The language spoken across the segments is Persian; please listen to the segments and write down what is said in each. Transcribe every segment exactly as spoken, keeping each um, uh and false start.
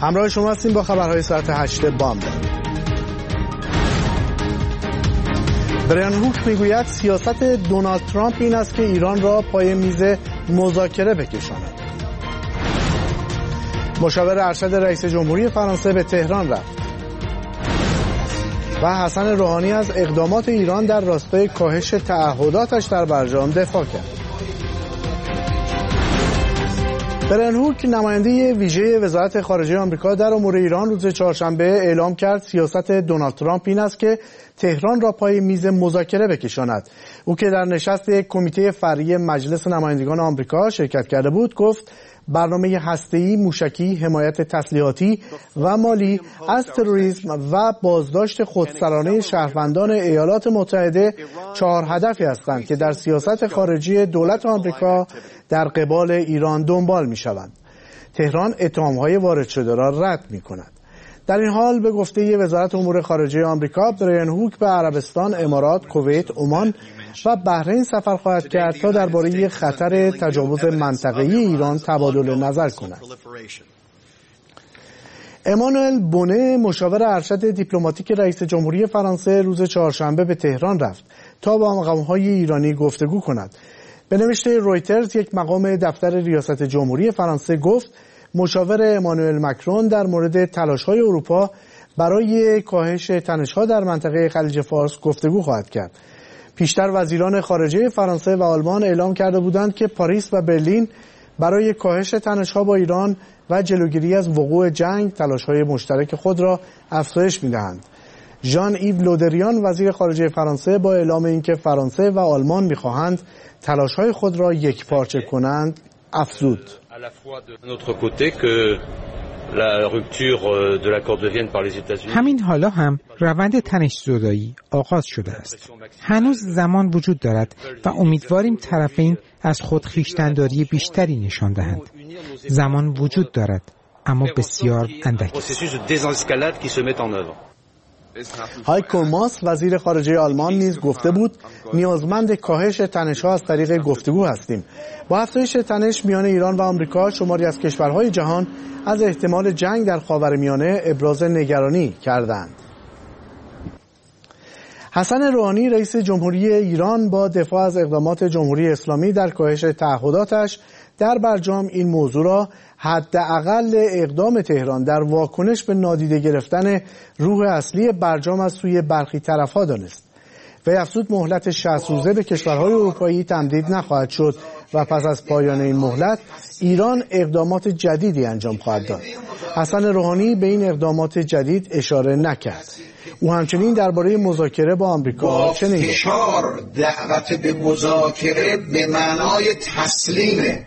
همراه شما هستیم با خبرهای ساعت هشت بامداد. برایان هوک میگوید سیاست دونالد ترامپ این است که ایران را پای میز مذاکره بکشاند. مشاور ارشد رئیس جمهوری فرانسه به تهران رفت. و حسن روحانی از اقدامات ایران در راستای کاهش تعهداتش در برجام دفاع کرد. برایان هوک نماینده ویژه وزارت خارجه آمریکا در امور ایران روز چهارشنبه اعلام کرد سیاست دونالد ترامپ این است که تهران را پای میز مذاکره بکشاند. او که در نشست کمیته فرعی مجلس نمایندگان آمریکا شرکت کرده بود گفت برنامه هسته‌ای، موشکی، حمایت تسلیحاتی و مالی از تروریسم و بازداشت خودسرانه شهروندان ایالات متحده چهار هدفی هستند که در سیاست خارجی دولت آمریکا در قبال ایران دنبال می‌شوند. تهران اتهام‌های وارد شده را رد می‌کند. در این حال به گفته وزارت امور خارجه آمریکا، برایان هوک به عربستان، امارات، کویت، عمان و بحرین سفر خواهد کرد تا درباره خطر تجاوز منطقه‌ای ایران تبادل نظر کند. امانوئل بونه مشاور ارشد دیپلماتیک رئیس جمهوری فرانسه روز چهارشنبه به تهران رفت تا با مقام‌های ایرانی گفتگو کند. به نوشته رویترز یک مقام دفتر ریاست جمهوری فرانسه گفت مشاور امانوئل مکرون در مورد تلاش‌های اروپا برای کاهش تنش‌ها در منطقه خلیج فارس گفتگو خواهد کرد. پیشتر وزیران خارجه فرانسه و آلمان اعلام کرده بودند که پاریس و برلین برای کاهش تنش‌ها با ایران و جلوگیری از وقوع جنگ تلاش‌های مشترک خود را افزایش می‌دهند. ژان ایو لودریان وزیر خارجه فرانسه با اعلام اینکه فرانسه و آلمان می‌خواهند تلاش‌های خود را یکپارچه کنند افزود. همین حالا هم روند تنش‌زدایی آغاز شده است. هنوز زمان وجود دارد و امیدواریم طرفین از خود خویشتن‌داری بیشتری نشان دهند. زمان وجود دارد اما بسیار اندک است. هایکو ماس وزیر خارجه آلمان نیز گفته بود نیازمند کاهش تنش‌ها از طریق گفتگو هستیم. با افزایش تنش میان ایران و آمریکا شماری از کشورهای جهان از احتمال جنگ در خاورمیانه ابراز نگرانی کردند. حسن روحانی رئیس جمهوری ایران با دفاع از اقدامات جمهوری اسلامی در کاهش تعهداتش در برجام این موضوع را حداقل اقدام تهران در واکنش به نادیده گرفتن روح اصلی برجام از سوی برخی طرف‌ها دانست. و افزود مهلت شصت روزه به کشورهای اروپایی تمدید نخواهد شد و پس از پایان این مهلت ایران اقدامات جدیدی انجام خواهد داد. حسن روحانی به این اقدامات جدید اشاره نکرد. او همچنین درباره مذاکره با آمریکا چنین گفت: فشار دعوت به مذاکره به معنای تسلیمه.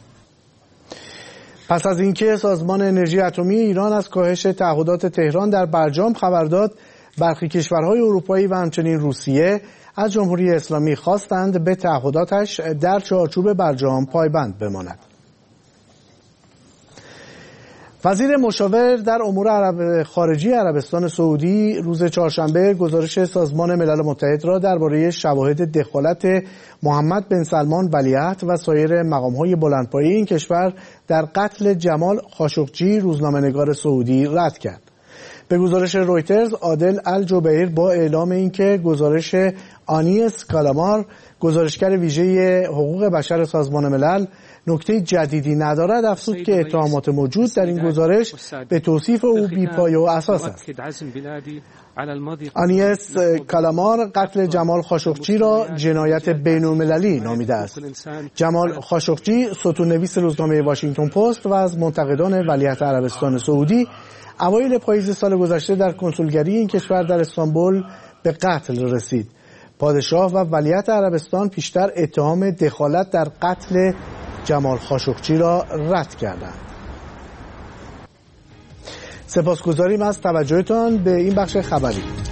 پس از اینکه سازمان انرژی اتمی ایران از کاهش تعهدات تهران در برجام خبر داد، برخی کشورهای اروپایی و همچنین روسیه از جمهوری اسلامی خواستند به تعهداتش در چارچوب برجام پایبند بماند. وزیر مشاور در امور عرب خارجی عربستان سعودی روز چهارشنبه گزارش سازمان ملل متحد را درباره شواهد دخالت محمد بن سلمان ولیعهد و سایر مقام‌های بلندپایه این کشور در قتل جمال خاشقجی روزنامه‌نگار سعودی رد کرد. به گزارش رویترز، عادل الجبیر با اعلام اینکه گزارش آنیس کالامار گزارشگر ویژه حقوق بشر سازمان ملل نکته جدیدی ندارد افزود که اتهامات موجود در این گزارش به توصیف او بی‌پایه و اساس است. آنیس کالامار قتل جمال خاشقجی را جنایت بین‌المللی نامیده است. جمال خاشقجی ستون‌نویس روزنامه واشنگتن پست و از منتقدان ولیعهد عربستان سعودی اوایل پاییز سال گذشته در کنسولگری این کشور در استانبول به قتل رسید. پادشاه و ولیعهد عربستان پیشتر اتهام دخالت در قتل جمال خاشقجی را رد کردند. سپاسگزاریم از توجهتان به این بخش خبری.